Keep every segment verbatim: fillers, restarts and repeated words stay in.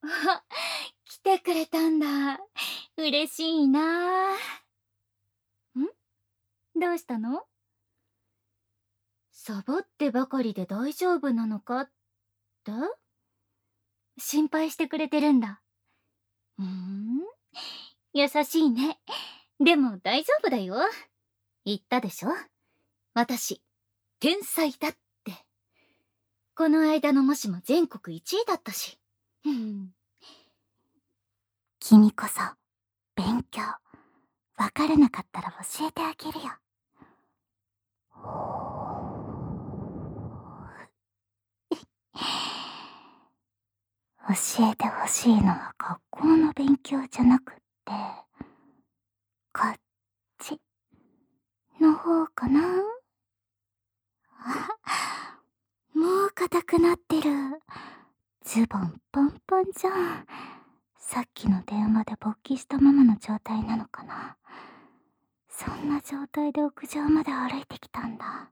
あ、来てくれたんだ。嬉しいな。ん、どうしたの？サボってばかりで大丈夫なのかって心配してくれてるんだ。うーん、優しいね。でも大丈夫だよ。言ったでしょ、私天才だって。この間の模試も全国いちいだったし。うん、 君こそ勉強わからなかったら教えてあげるよ。教えてほしいのは学校の勉強じゃなくって、こっちの方かな。あ、もう硬くなってる。ズボンパンパンじゃん。さっきの電話で勃起したままの状態なのかな。そんな状態で屋上まで歩いてきたんだ。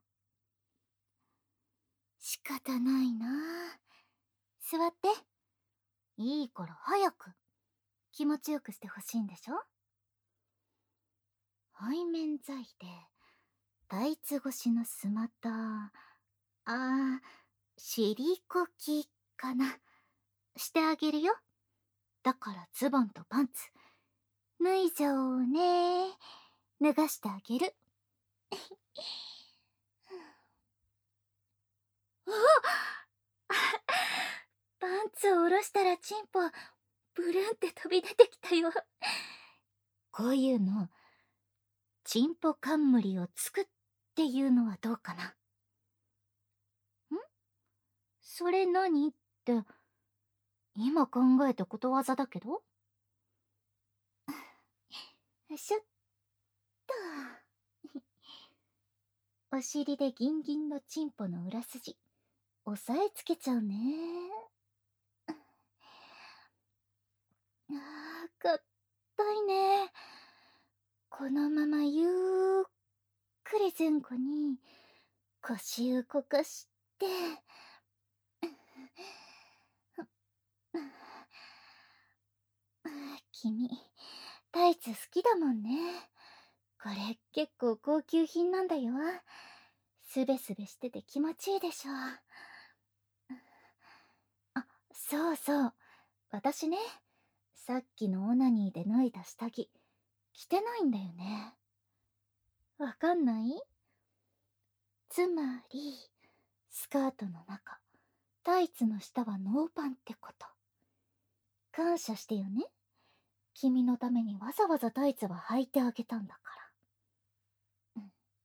仕方ないな。座って。いいから早く。気持ちよくしてほしいんでしょ。背面剤でタイツ越しのスマタ、あー、尻こきかな。してあげるよ。だからズボンとパンツ脱いじゃおうね。脱がしてあげる。あパンツを下ろしたらチンポブルンって飛び出てきたよ。こういうのチンポ冠をつくっていうのはどうかな。ん、それ何って今考えたことわざだけど。しょっとお尻でギンギンのチンポの裏筋押さえつけちゃうね。あー、かったいね。このままゆっくり前後に腰動かして、君タイツ好きだもんね。これ結構高級品なんだよ。すべすべしてて気持ちいいでしょ。あ、そうそう、私ね、さっきのオナニーで脱いだ下着着てないんだよね。わかんない？つまりスカートの中、タイツの下はノーパンってこと。感謝してよね。君のためにわざわざタイツは履いてあげたんだから。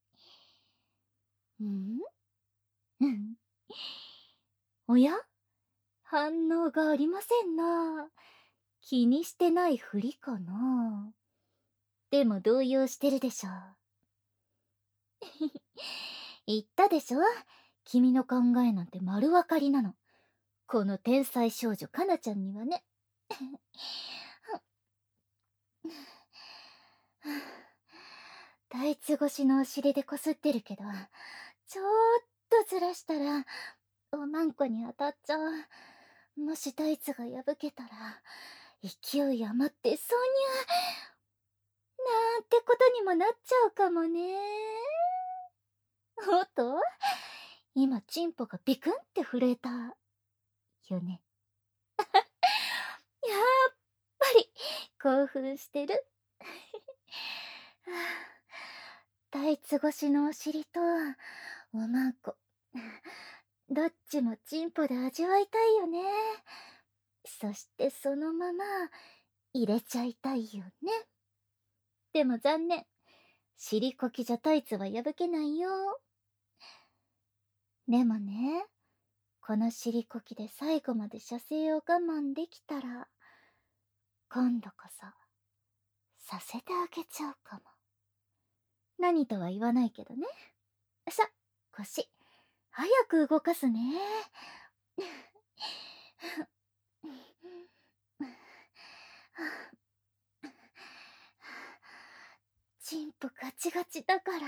うん、うん、おや、反応がありませんな。気にしてないふりかな。でも動揺してるでしょ。言ったでしょ、君の考えなんて丸分かりなの。この天才少女かなちゃんにはね。タイツ越しのお尻でこすってるけど、ちょっとずらしたらおまんこに当たっちゃう。もしタイツが破けたら勢い余って挿入なんてことにもなっちゃうかもね。おっと、今チンポがビクンって震えたよね。やっぱり興奮してる。タイツ越しのお尻とおまんこ、どっちもチンポで味わいたいよね。そしてそのまま入れちゃいたいよね。でも残念、尻こきじゃタイツは破けないよ。でもね、この尻こきで最後まで射精を我慢できたら今度こそさせてあげちゃうかも。何とは言わないけどね。さ、腰早く動かすね。チンポガチガチだから。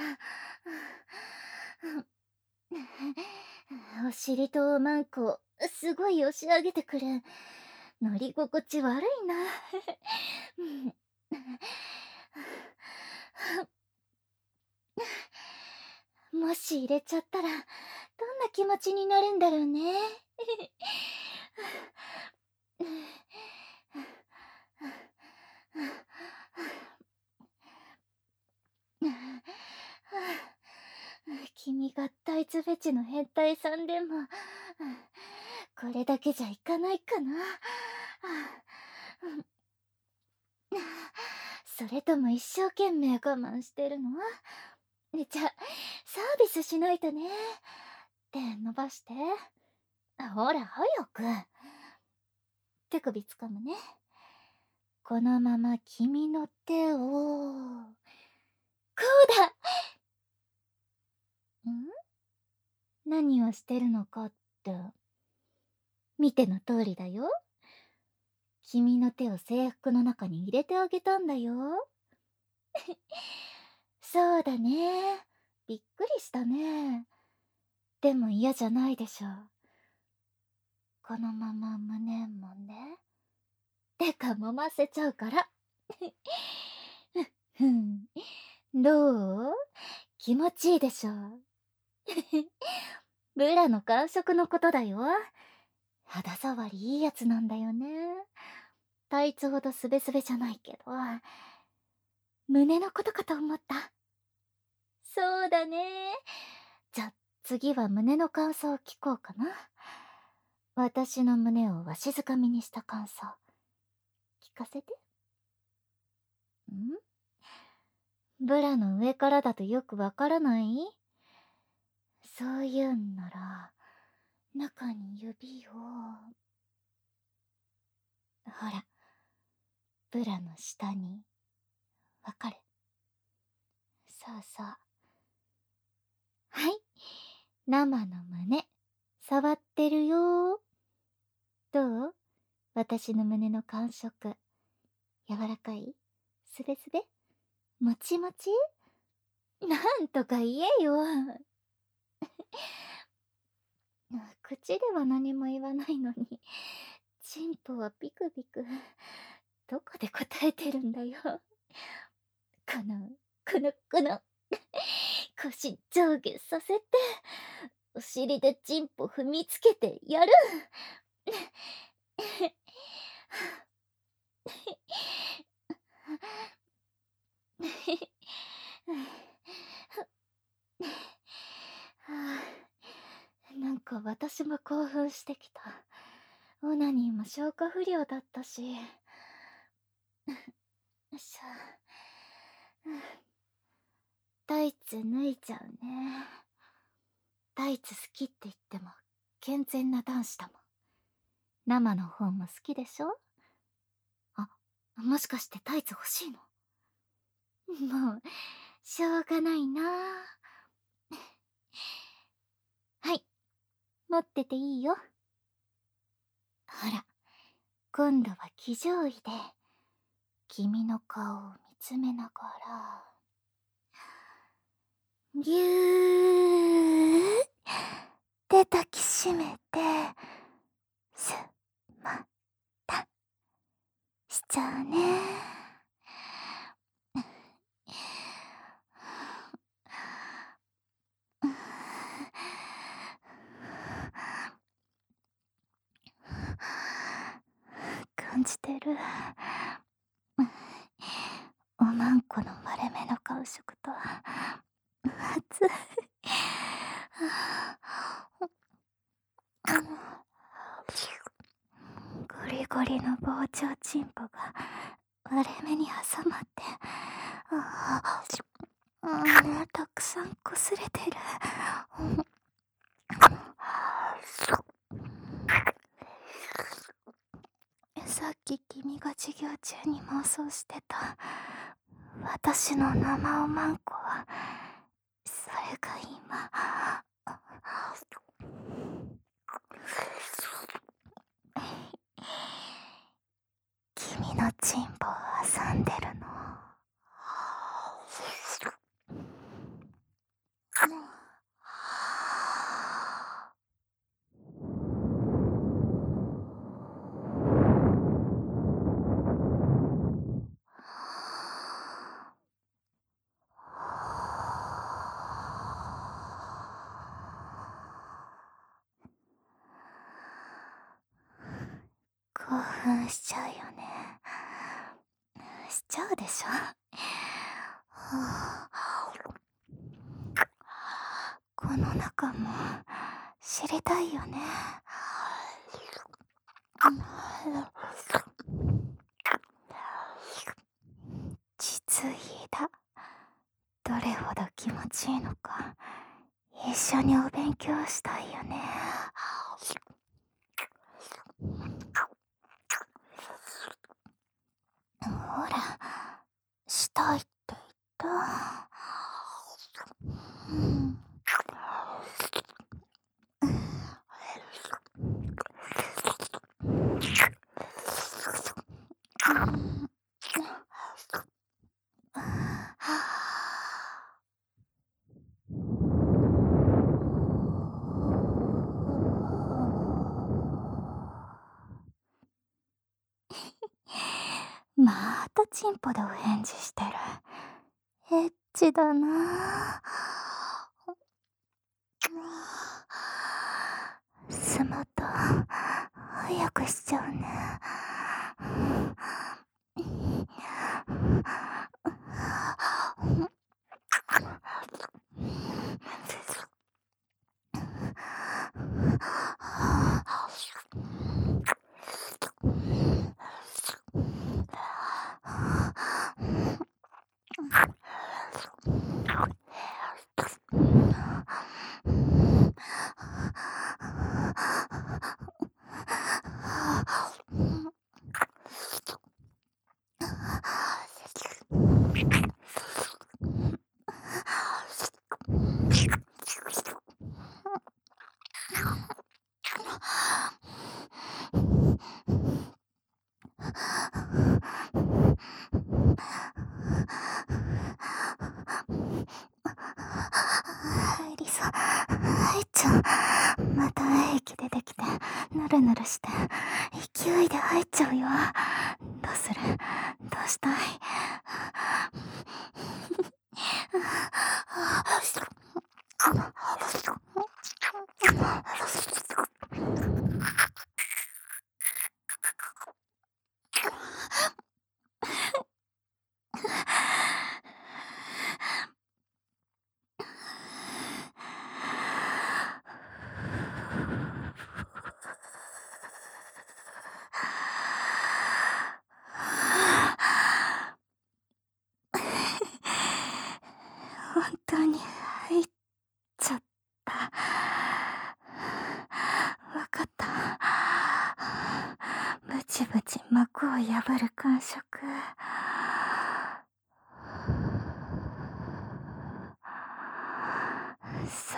お尻とおまんこすごい押し上げてくる。 乗り心地悪いな。もし入れちゃったら、どんな気持ちになるんだろうね。君がタイツフェチの変態さんでも、これだけじゃいかないかな。それとも一生懸命我慢してるの？じゃあ、サービスしないとね。手伸ばして。ほら、早く。手首つかむね。このまま君の手を、こうだ！ん？何をしてるのかって、見ての通りだよ。君の手を制服の中に入れてあげたんだよ。そうだね。びっくりしたね。でも嫌じゃないでしょ。このまま胸もね。てか揉ませちゃうから。ふん。どう？気持ちいいでしょ。ブラの感触のことだよ。肌触りいいやつなんだよね。タイツほどスベスベじゃないけど、胸のことかと思った。そうだね。じゃ、次は胸の感想を聞こうかな。私の胸をわしづかみにした感想。聞かせて。ん？ブラの上からだとよくわからない？そういうんなら、中に指を。ほら、ブラの下に。わかる？そうそう。はい。生の胸、触ってるよ。どう？私の胸の感触。柔らかい？すべすべ？もちもち？なんとか言えよ。口では何も言わないのに、チンポはピクピク。どこで答えてるんだよ。この、この、この、腰上下させて、お尻でチンポ踏みつけてやる。なんか私も興奮してきた。オナニーも消化不良だったし。よいしょ。タイツ脱いじゃうね。タイツ好きって言っても健全な男子だもん。生の方も好きでしょ？あ、もしかしてタイツ欲しいの？もう、しょうがないな。はい、持ってていいよ。ほら、今度は騎乗位で、君の顔を見つめながら、ぎゅーって抱きしめて、すまったしちゃうね。感じてる？おまんこの割れ目の感触と熱いゴリゴリの膨張チンポが割れ目に挟まってああたくさん擦れてる。さっき君が授業中に妄想してた私の生おまんこはそれが今君のチンポを挟んでるの。 奮しちゃうよね。しちゃうでしょ。はあ、この中も知りたいよね。実技だ。どれほど気持ちいいのか一緒にお勉強したいよね。ほら、したいって言った。うん。またチンポでお返事してる。エッチだなぁ。スマト早くしちゃうね。リサ、愛ちゃん、また液出てきて、ぬるぬるして、勢いで入っちゃうよ。どうする？どうしたい？本当に入っちゃった。わかった。ブチブチ膜を破る感触。そう、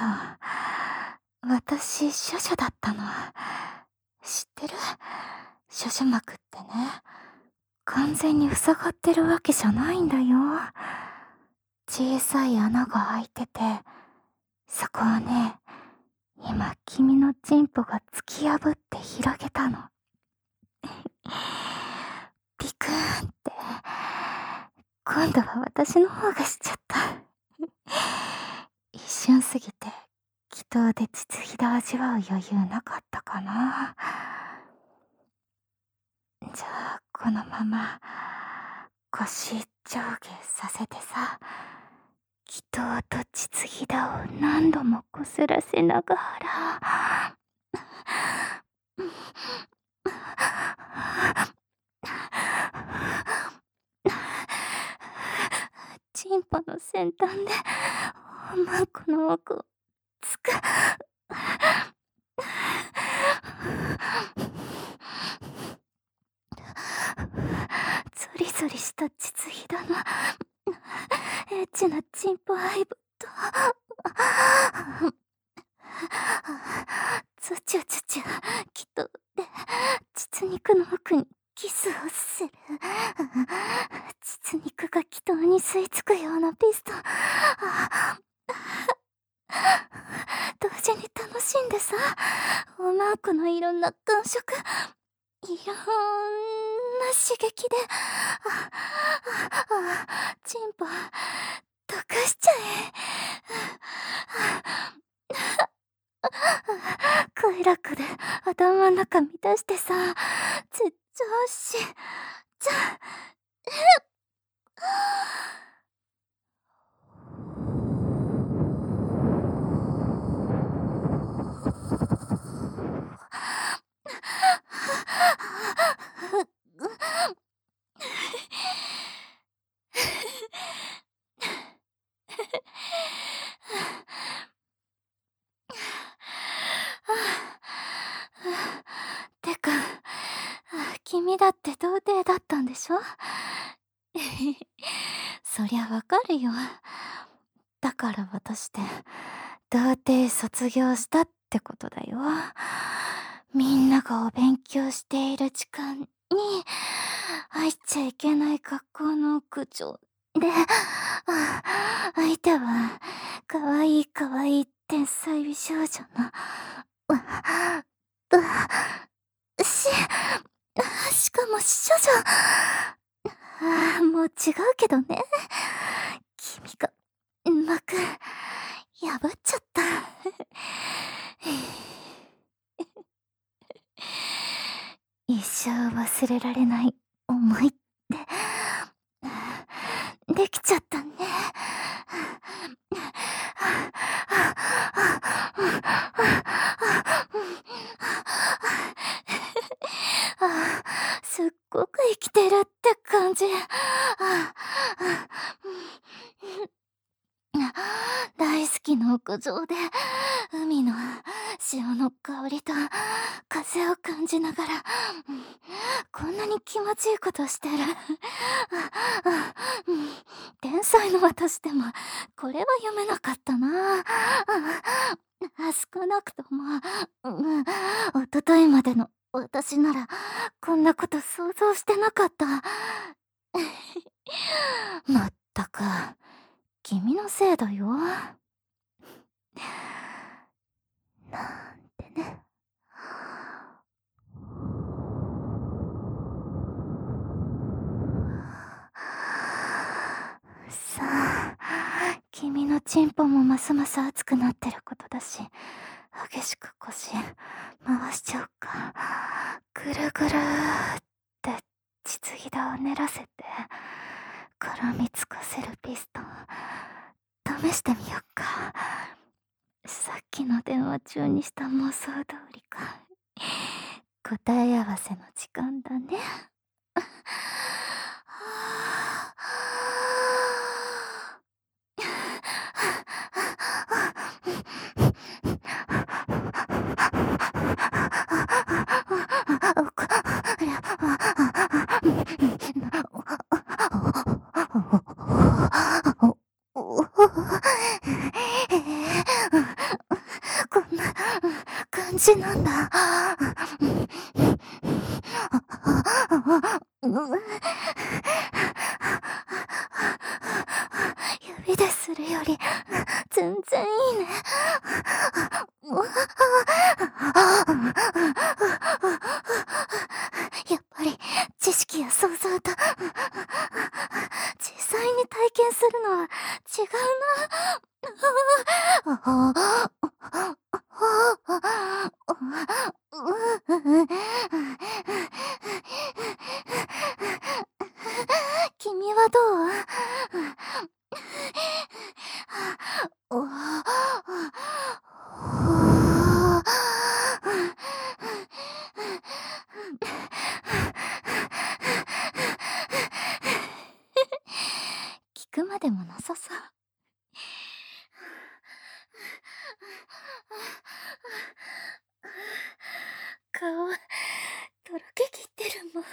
私処女だったの知ってる？処女膜ってね、完全に塞がってるわけじゃないんだよ。小さい穴が開いてて、そこをね、今君のチンポが突き破って広げたの。ビクーンって、今度は私の方がしちゃった。一瞬すぎて気筒で実技で味わう余裕なかったかな。じゃあこのまま腰上下させてさ、気筒と実技だを何度もこすらせながらチンポの先端でおまんこの奥をつく。ゾリゾリした実技だな。エッチなチンポアイブとツチュツチュきっとで膣肉の奥にキスをする。膣肉が気筒に吸い付くようなピストン。同時に楽しんでさ、おまんこのいろんな感触、いろんな刺激で、ああチンポ溶かしちゃえ。快楽で頭の中満たしてさ、絶調子じゃてか、君だって童貞だったんでしょ？そりゃわかるよ。だから私って童貞卒業したってことだよ。みんながお勉強している時間に入っちゃいけない学校の屋上で、相手はかわいいかわいい天才美少女のうししかも処女。ああ、もう違うけどね。君が幕破っちゃった。一生忘れられない思いってできちゃったね。すっごく生きてるって感じ。大好きな屋上で海の潮の香りと風を感じながらこんなに気持ちいいことしてる。天才の私でもこれは読めなかったな。少なくとも一昨日までの私ならこんなこと想像してなかった。まったく君のせいだよ。なんてね。さあ、君のチンポもますます熱くなってることだし、激しく腰回しちゃうか。ぐるぐるって膣ひだを練らせて絡みつかせるピストン試してみよっか。さっきの電話中にした妄想通りか。答え合わせの時間だね。こんな感じなんだ。指でするより全然いいね。やっぱり知識や想像と実際に体験するのは違うな。君はどう？お聞くまでもなさそう。顔とろけきってるもん。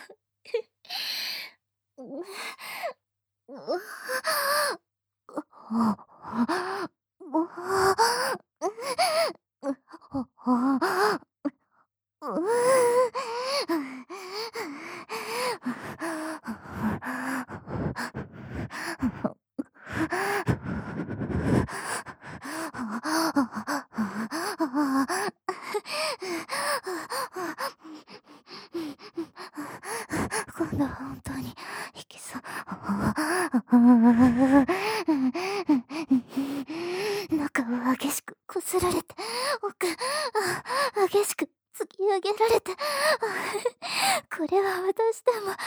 今度は本当にいきそう。中を激しくこすられて、奥激しく突き上げられて、ここれは私でも、あ、あ、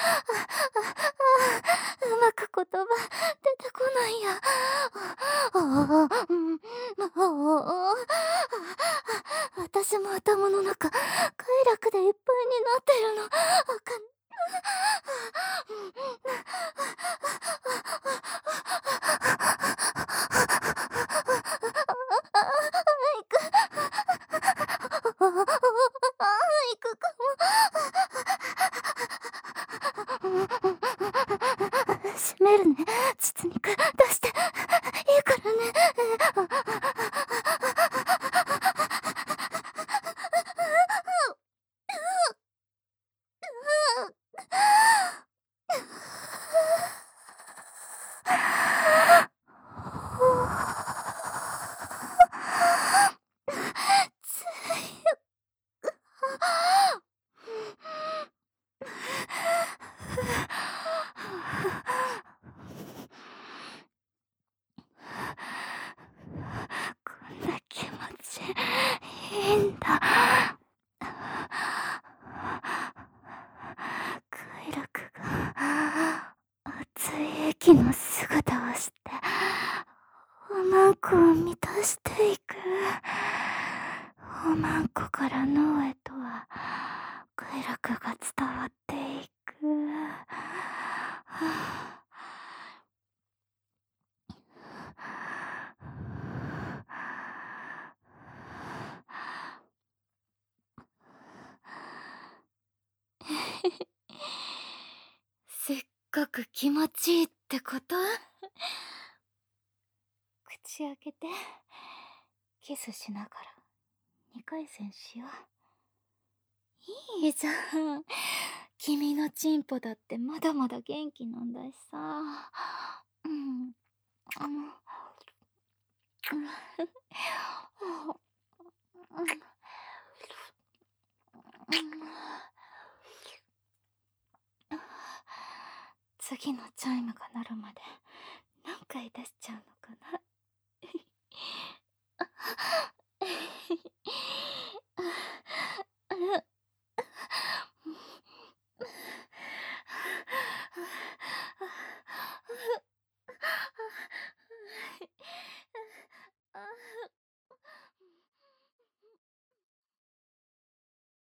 あ、うまく言葉出てこないや。ああ、うん、ああ、私も頭の中、快楽でいっぱいになってるの。わかん、いく、いくかも。閉めるね。膣肉出して。いいからね。こんな気持ちいいんだ。快楽が熱い液の姿をしておまんこを満たしていく。おまんこから脳へとは快楽が伝わっていく。せっかく気持ちいいってこと？口開けてキスしながらにかい戦しよう。いいじゃん。君のチンポだってまだまだ元気なんだしさ。うん。あの、次のチャイムが鳴るまで何回出しちゃうのかな。